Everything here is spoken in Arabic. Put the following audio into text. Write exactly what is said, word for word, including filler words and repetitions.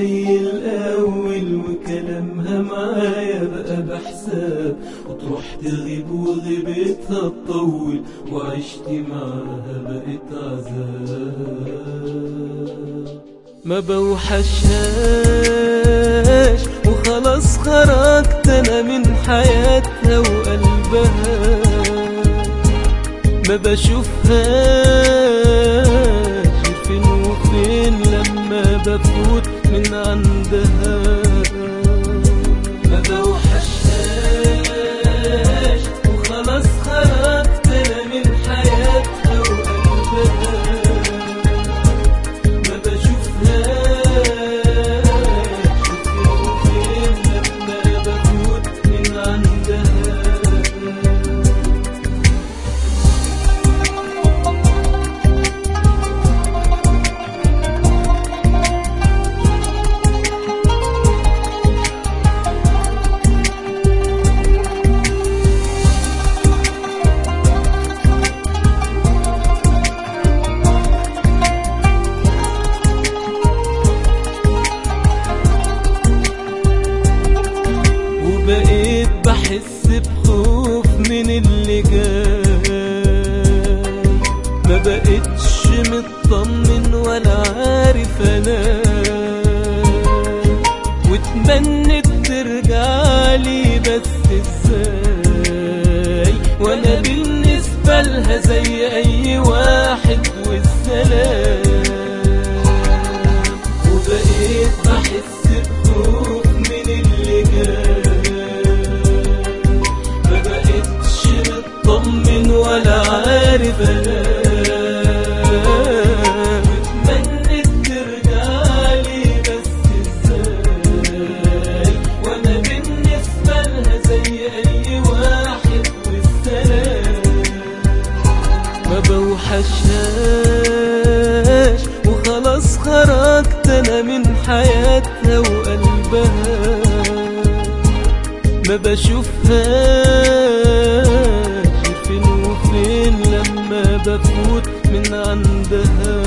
زي الأول وكلامها معايا بقى بحساب، وتروح تغيب وغيبتها تطول وعشتي معاها بقت عذاب. ما بوحشهاش وخلاص خرجت انا من حياتها وقلبها، ما بشوفهاش فين وفين لما بفوت من عندها. ما بوحشهاش وخلاص خرجت انا من حياتها وقلبها، ما بشوفهاش فين وفين لما بفوت من عندها. بقيت بحس بخوف من اللي جاي، ما بقتش مطمن ولا عارف انام، واتمنيت ترجعلي بس ازاي وانا بالنسبة لها زي اي واحد والسلام. وبقيت بحس بخوف من اللي جاي، طمن ولا عارف انام، اتمنيت ترجعلي بس ازاي وانا بالنسبة لها زي اي واحد والسلام. ما بوحشهاش وخلاص خرجت انا من حياتها وقلبها، ما بشوفهاش فين وفين لما بفوت من عندها.